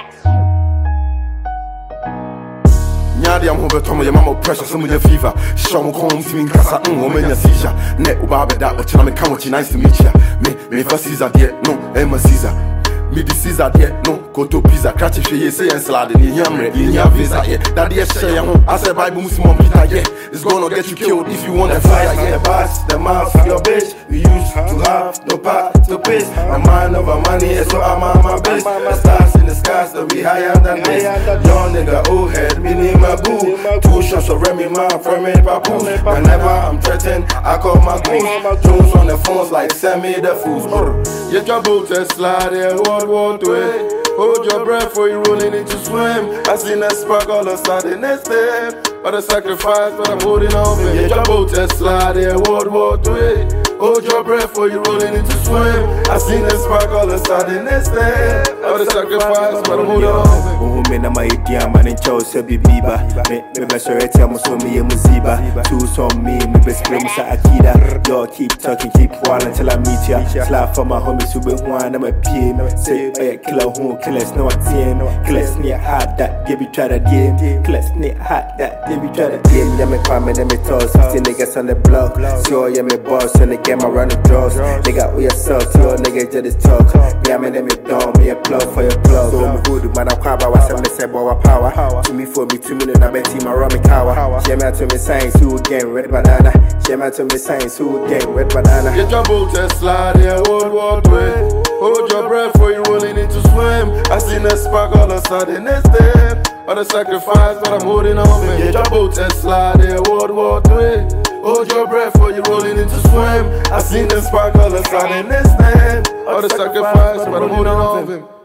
Nyadi am hobe tomo, your mama pressure, some of your fever. Show me come to me, cassa, woman, your seizure. Net ubabe that, but you come with you, nice to meet ya. Me for Caesar, dear, no, Emma Caesar. Me the Caesar, dear, no, go to pizza, catch if you say and salad in Yamre, in your visa, yeah. That dear say, I said, Bible Muslim Peter, yeah. It's gonna get you killed if you want the fire, yeah. The boss, the mouth, your bitch, we used to have no part to piss. My mind over money, is so I'm on my bitch. The stars in the skies, to be higher than this. Young nigga, old head, me name my boo. 2 shots of Remy, man, from me, papoose. Whenever I'm threatened, I call my goons. Jones on the phones like send me the fools. You trouble to slide there, World War II. Hold your breath before you rolling into swim. I seen that spark all of a sudden next step. But a sacrifice, but I'm holding on. You trouble to slide there, World War II. Hold your breath before you rolling into swim. I seen that spark all of a sudden next step. But a sacrifice, but I'm holding on. Me na my dear man in Charles Biba. Me best already I'm so me Muziba. Choose on me best play Musa Akida. Yo, keep talking, keep walling until I meet ya. Slap for my homies who be one, I'm a PM. Say, hey, killer who, killers no attain. Killers near hot that, give you try that game. Killers near hot that, give you try that game. Yeah, me palm and me toss. 15 niggas on the block. So, yeah, me boss, and the game around the draws. Nigga, we yourself, your nigga just talk. Yeah, me name it down, me a plug for your plug. So, me good, man, I'm quite about me say boy power. To me for me 2 minutes, I bet team around me cower. Share me to me science, who again red banana. Share me to me science, who again red banana. Get your boat and slide there, World War II. Hold your breath before you rolling into swim. I seen that spark all of a sudden next step. But a sacrifice, but I'm holding on. Get your boat and slide there, World War II. Hold your breath before you rolling into swim. I seen that spark all of a sudden next step. But a sacrifice, but I'm holding on.